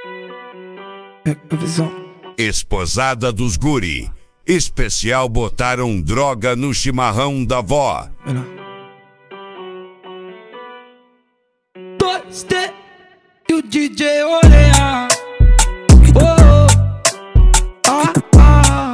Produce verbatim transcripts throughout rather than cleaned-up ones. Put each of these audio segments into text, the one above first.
É a visão. Esposada dos guri. Especial botaram droga no chimarrão da vó. Melhor. Dois T e o D J Oreia. Oh, ah, ah.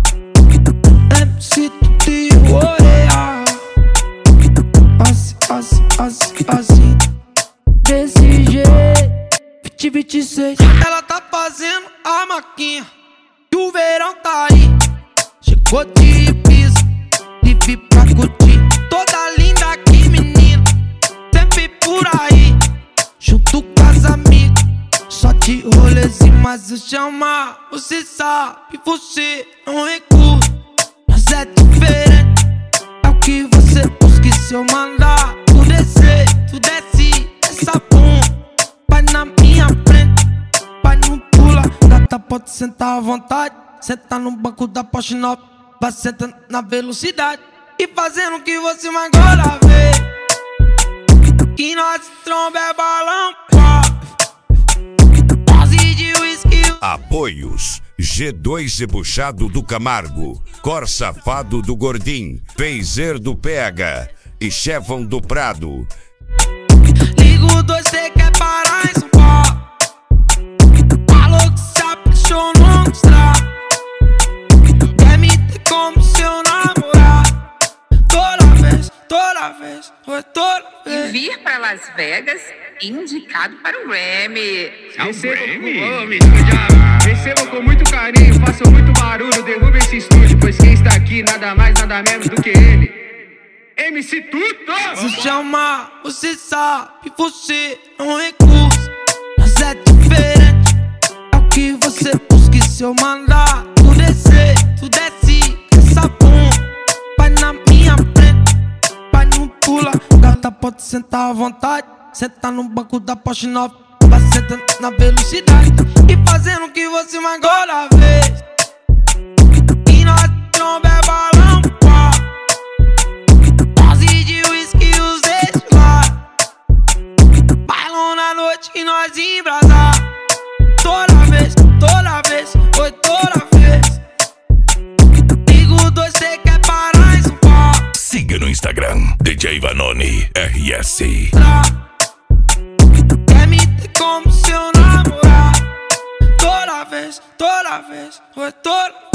M C Tudo e Oreia. Assim, assim, assim, assim. Desse jeito. vinte, vinte e seis. Ela tá fazendo a maquinha e o verão tá aí. Chegou de piso, livre pra curtir. Toda linda aqui, menina, sempre por aí. Junto com as amigas, só de rolezinho. Mas eu chamar, você sabe, você não recusa. Mas é diferente, é o que você busca. E se eu mandar, tu descer, tu desce essa bunda. Vai na minha frente, vai não pula. Gata pode sentar à vontade. Senta no banco da Porsche nova, vai sentando na velocidade e fazendo o que você mais gosta ver. Que nós tromba é balão, dose de whisky. Apoios: G dois Ebuchado do Camargo, Cor Safado do Gordim, Phaser do P H e Chevron do Prado. Ligo dois, cê quer parar em São Paulo. Falou que se apaixonou no estrado. Quer me ter como seu namorado. Toda vez, toda vez, foi toda vez. E vir pra Las Vegas, indicado para o Grammy. Recebam com, recebam com muito carinho, façam muito barulho, derrubem esse estúdio, pois quem está aqui nada mais, nada menos do que ele, M C Tudo! Se chamar, você sabe, você não recusa. Mas é diferente, é o que você busca. E se eu mandar, tu descer, tu desce essa bunda. Vai na minha frente, vai não pula. Gata pode sentar à vontade. Senta no banco da Porsche nova, vai sentando na velocidade e fazendo o que você mais gosta ver. E nós tromba é balão, pá. Dose de whisky e os eixos lá. Bailão na noite e nós embrasar. Toda vez, toda vez, foi toda vez. Ligo dois, cê quer parar em São Paulo. Siga no Instagram, D J Vanoni R S. Quer me ter como seu namorado. Toda vez, toda vez, foi toda vez.